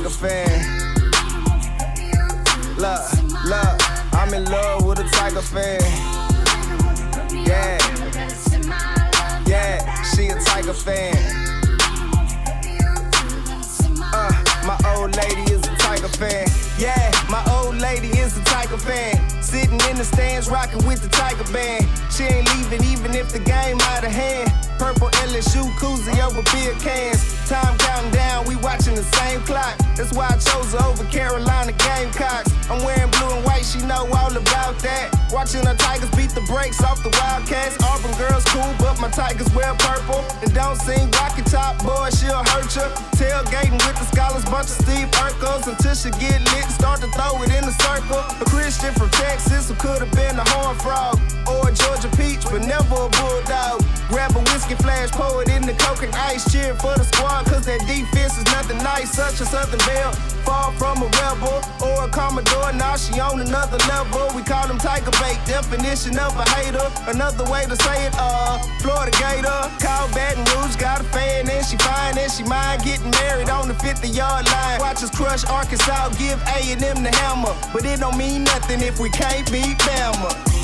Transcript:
Tiger fan. Look, I'm in love with a Tiger fan. Yeah, she a Tiger fan. My old lady is a Tiger fan. Yeah, my old lady is a Tiger fan. Sitting in the stands, rocking with the Tiger band. She ain't leaving even if the game out of hand. Purple LSU koozie over beer cans. Time counting down, we watching the same clock. That's why I chose her over Carolina Gamecocks. I'm wearing blue and white, she know all about that. Watching her Tigers beat the brakes off the Wildcats. Auburn girls cool, but my Tigers wear purple. And don't sing rocket top, boy, she'll hurt ya. Tailgating with the scholars, bunch of Steve Urkels. Until she get lit, start to throw it in the circle. A Christian from Texas who could've been a horn frog. Or a Georgia peach, but never a bulldog. Grab a whiskey flash, pour it in the Coke and ice. Cheer for the squad, cause that defense is nothing nice. Such a Southern Belle, far from a rebel. Or a Commodore, now she on another level. We call them Tiger bait, definition of a hater. Another way to say it, Florida Gator. Call Baton Rouge, got a fan and she fine and she mind. Getting married on the 50-yard line. Watch us crush Arkansas, give A&M the hammer. But it don't mean nothing if we can't beat Bama.